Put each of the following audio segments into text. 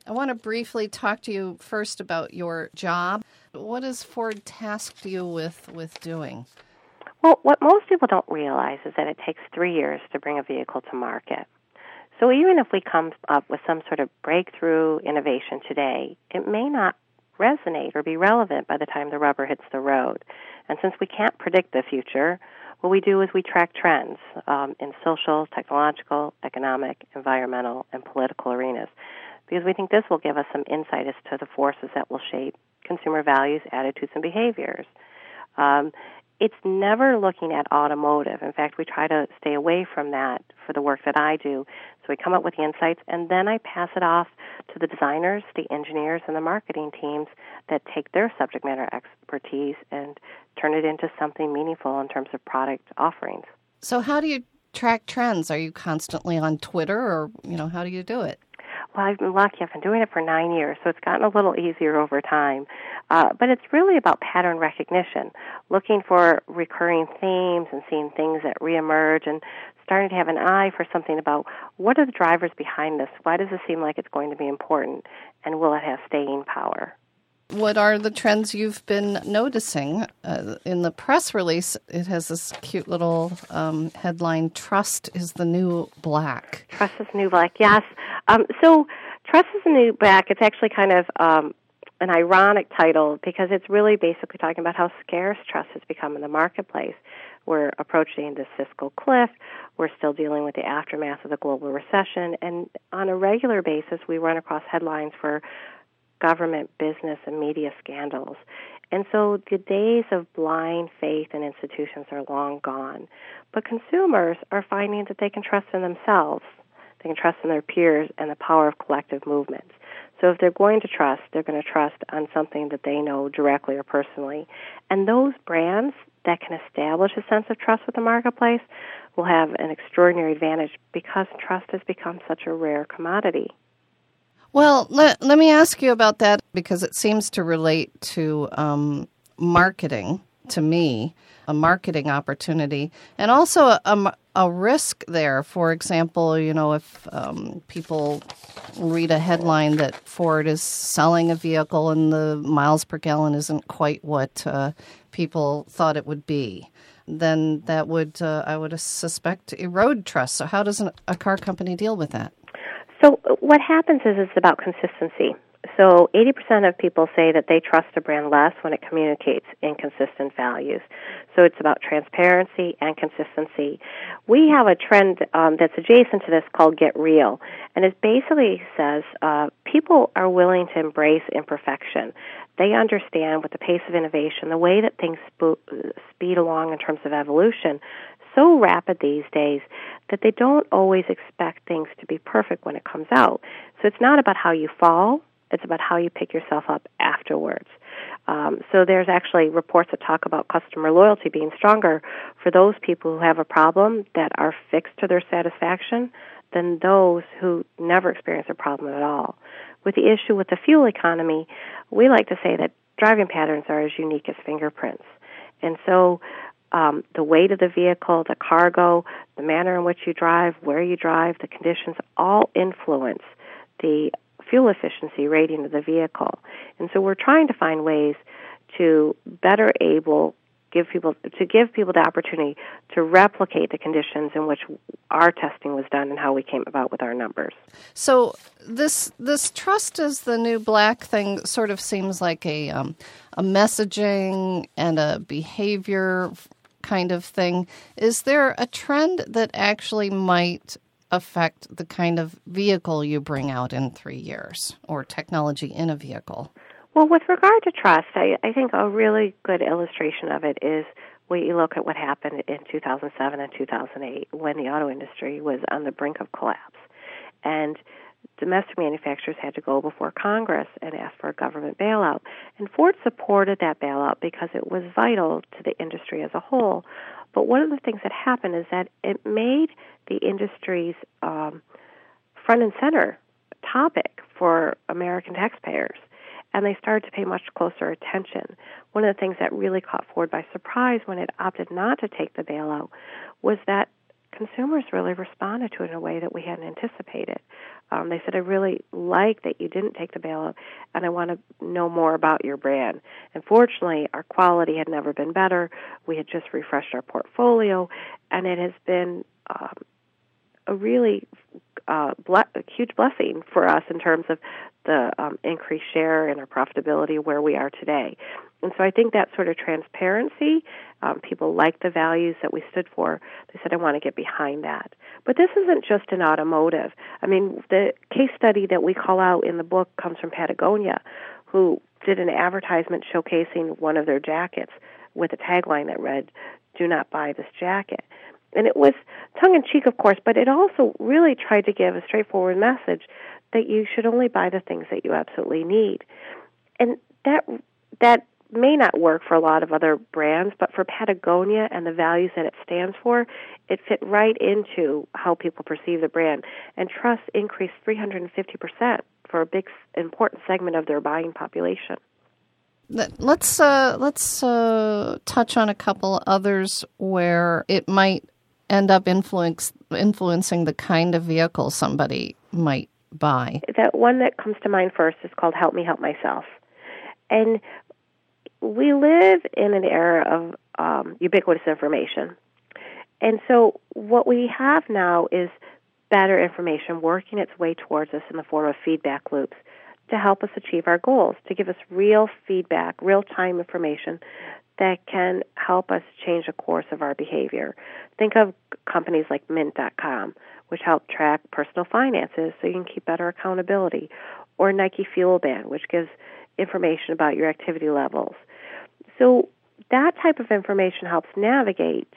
I want to briefly talk to you first about your job. What has Ford tasked you with doing? Well, what most people don't realize is that it takes 3 years to bring a vehicle to market. So even if we come up with some sort of breakthrough innovation today, it may not resonate or be relevant by the time the rubber hits the road. And since we can't predict the future, what we do is we track trends in social, technological, economic, environmental, and political arenas, because we think this will give us some insight as to the forces that will shape consumer values, attitudes, and behaviors. It's never looking at automotive. In fact, we try to stay away from that for the work that I do. So we come up with the insights, and then I pass it off to the designers, the engineers, and the marketing teams that take their subject matter expertise and turn it into something meaningful in terms of product offerings. So how do you track trends? Are you constantly on Twitter, or, how do you do it? Well, I've been lucky. I've been doing it for 9 years, so it's gotten a little easier over time. But it's really about pattern recognition, looking for recurring themes and seeing things that reemerge and starting to have an eye for something about what are the drivers behind this? Why does it seem like it's going to be important? And will it have staying power? What are the trends you've been noticing? In the press release, it has this cute little headline, "Trust is the new black." Trust is the new black, yes. So Trust is the new black, it's actually kind of an ironic title because it's really basically talking about how scarce trust has become in the marketplace. We're approaching this fiscal cliff. We're still dealing with the aftermath of the global recession. And on a regular basis, we run across headlines for government, business, and media scandals. And so the days of blind faith in institutions are long gone. But consumers are finding that they can trust in themselves. They can trust in their peers and the power of collective movements. So if they're going to trust, they're going to trust on something that they know directly or personally. And those brands that can establish a sense of trust with the marketplace will have an extraordinary advantage because trust has become such a rare commodity. Well, let me ask you about that because it seems to relate to marketing, to me, a marketing opportunity, and also a risk there. For example, if people read a headline that Ford is selling a vehicle and the miles per gallon isn't quite what people thought it would be, then that would, I would suspect, erode trust. So how does a car company deal with that? So what happens is it's about consistency. So 80% of people say that they trust a brand less when it communicates inconsistent values. So it's about transparency and consistency. We have a trend that's adjacent to this called Get Real, and it basically says people are willing to embrace imperfection. They understand with the pace of innovation, the way that things speed along in terms of evolution, so rapid these days that they don't always expect things to be perfect when it comes out. So it's not about how you fall, it's about how you pick yourself up afterwards. So there's actually reports that talk about customer loyalty being stronger for those people who have a problem that are fixed to their satisfaction than those who never experience a problem at all. With the issue with the fuel economy, we like to say that driving patterns are as unique as fingerprints. And so the weight of the vehicle, the cargo, the manner in which you drive, where you drive, the conditions all influence the fuel efficiency rating of the vehicle. And so we're trying to find ways to better give people the opportunity to replicate the conditions in which our testing was done and how we came about with our numbers. So this trust is the new black thing sort of seems like a messaging and a behavior kind of thing. Is there a trend that actually might affect the kind of vehicle you bring out in 3 years or technology in a vehicle? Well, with regard to trust, I think a really good illustration of it is when you look at what happened in 2007 and 2008 when the auto industry was on the brink of collapse. And domestic manufacturers had to go before Congress and ask for a government bailout. And Ford supported that bailout because it was vital to the industry as a whole. But one of the things that happened is that it made the industry's front and center topic for American taxpayers, and they started to pay much closer attention. One of the things that really caught Ford by surprise when it opted not to take the bailout was that consumers really responded to it in a way that we hadn't anticipated. They said, I really like that you didn't take the bailout, and I want to know more about your brand. And fortunately, our quality had never been better. We had just refreshed our portfolio, and it has been a really a huge blessing for us in terms of the increased share and our profitability where we are today. And so I think that sort of transparency, people like the values that we stood for. They said, I want to get behind that. But this isn't just in automotive. I mean, the case study that we call out in the book comes from Patagonia, who did an advertisement showcasing one of their jackets with a tagline that read, "Do not buy this jacket." And it was tongue-in-cheek, of course, but it also really tried to give a straightforward message that you should only buy the things that you absolutely need. And that may not work for a lot of other brands, but for Patagonia and the values that it stands for, it fit right into how people perceive the brand. And trust increased 350% for a big, important segment of their buying population. Let's touch on a couple others where it might end up influencing the kind of vehicle somebody might buy. That one that comes to mind first is called Help Me Help Myself. And we live in an era of ubiquitous information. And so what we have now is better information working its way towards us in the form of feedback loops to help us achieve our goals, to give us real feedback, real-time information that can help us change the course of our behavior. Think of companies like Mint.com, which help track personal finances so you can keep better accountability, or Nike Fuel Band, which gives information about your activity levels. So that type of information helps navigate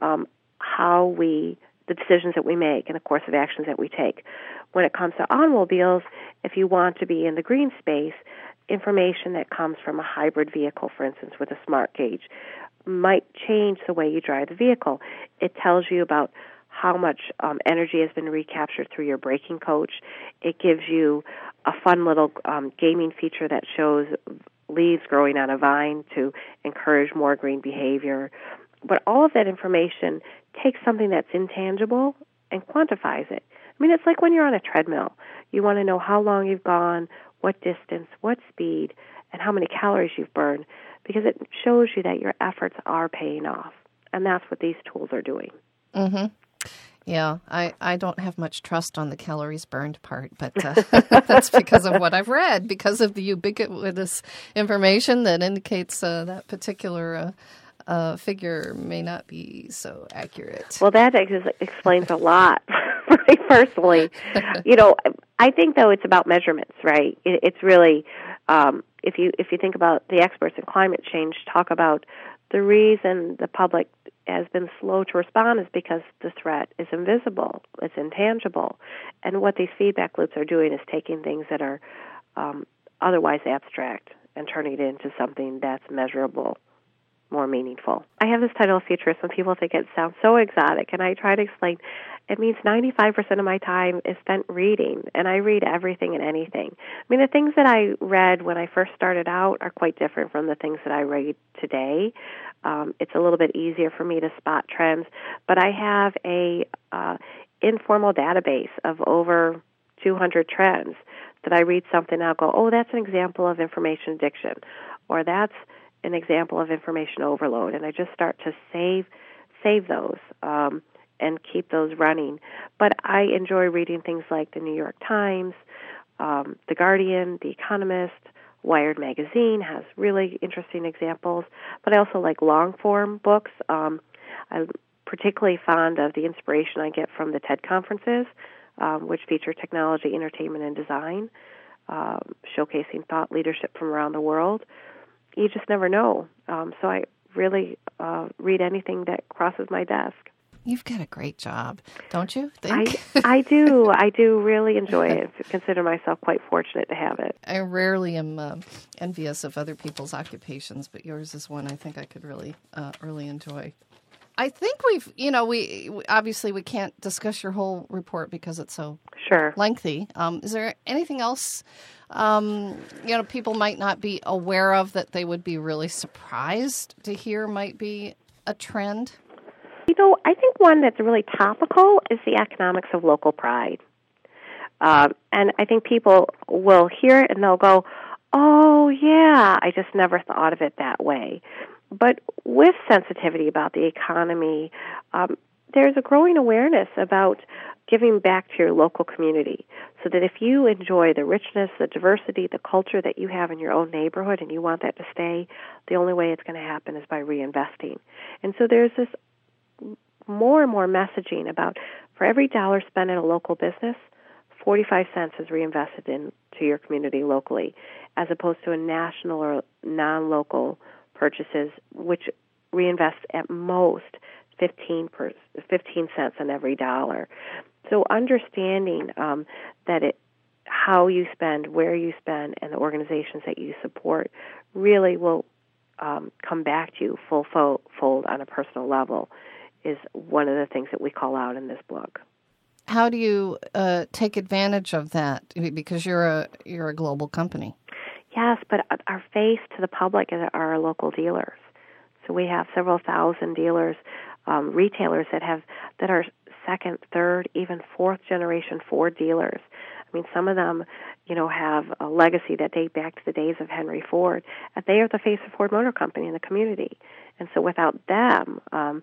the decisions that we make and the course of actions that we take. When it comes to automobiles, if you want to be in the green space, information that comes from a hybrid vehicle, for instance, with a smart gauge, might change the way you drive the vehicle. It tells you about how much energy has been recaptured through your braking coach. It gives you a fun little gaming feature that shows leaves growing on a vine to encourage more green behavior. But all of that information takes something that's intangible and quantifies it. I mean, it's like when you're on a treadmill. You want to know how long you've gone, what distance, what speed, and how many calories you've burned, because it shows you that your efforts are paying off. And that's what these tools are doing. Mm-hmm. Yeah, I don't have much trust on the calories burned part, but that's because of what I've read, because of the ubiquitous information that indicates that particular figure may not be so accurate. Well, that explains a lot for me personally. You know, I think, though, it's about measurements, right? It's really, if you think about the experts in climate change talk about the reason the public has been slow to respond is because the threat is invisible, it's intangible. And what these feedback loops are doing is taking things that are otherwise abstract and turning it into something that's measurable, more meaningful. I have this title of futurist when people think it sounds so exotic, and I try to explain it means 95% of my time is spent reading, and I read everything and anything. I mean, the things that I read when I first started out are quite different from the things that I read today. It's a little bit easier for me to spot trends, but I have a informal database of over 200 trends that I read something and I'll go, oh, that's an example of information addiction, or that's an example of information overload, and I just start to save those and keep those running. But I enjoy reading things like the New York Times, The Guardian, The Economist. Wired magazine has really interesting examples, but I also like long-form books. I'm particularly fond of the inspiration I get from the TED conferences, which feature technology, entertainment, and design, showcasing thought leadership from around the world. You just never know. So I really read anything that crosses my desk. You've got a great job, don't you think? I do. I do really enjoy it. I consider myself quite fortunate to have it. I rarely am envious of other people's occupations, but yours is one I think I could really enjoy. I think we obviously we can't discuss your whole report because it's so lengthy. Is there anything else people might not be aware of that they would be really surprised to hear might be a trend? I think one that's really topical is the economics of local pride. And I think people will hear it and they'll go, oh, yeah, I just never thought of it that way. But with sensitivity about the economy, there's a growing awareness about giving back to your local community, so that if you enjoy the richness, the diversity, the culture that you have in your own neighborhood and you want that to stay, the only way it's going to happen is by reinvesting. And so there's this more and more messaging about, for every dollar spent in a local business, 45 cents is reinvested into your community locally, as opposed to a national or non-local purchases, which reinvests at most 15 cents on every dollar. So understanding that how you spend, where you spend, and the organizations that you support really will come back to you fold on a personal level is one of the things that we call out in this blog. How do you take advantage of that? Because you're a global company. Yes, but our face to the public are our local dealers. So we have several thousand dealers, retailers that are second, third, even fourth generation Ford dealers. I mean, some of them, have a legacy that date back to the days of Henry Ford, and they are the face of Ford Motor Company in the community. And so without them,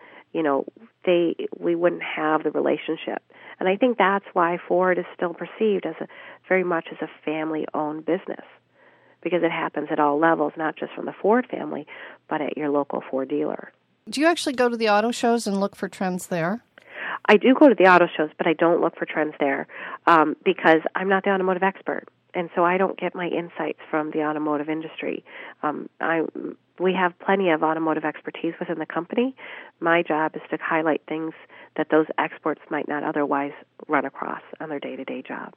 we wouldn't have the relationship. And I think that's why Ford is still perceived as very much as a family-owned business, because it happens at all levels, not just from the Ford family, but at your local Ford dealer. Do you actually go to the auto shows and look for trends there? I do go to the auto shows, but I don't look for trends there because I'm not the automotive expert, and so I don't get my insights from the automotive industry. We have plenty of automotive expertise within the company. My job is to highlight things that those experts might not otherwise run across on their day-to-day job.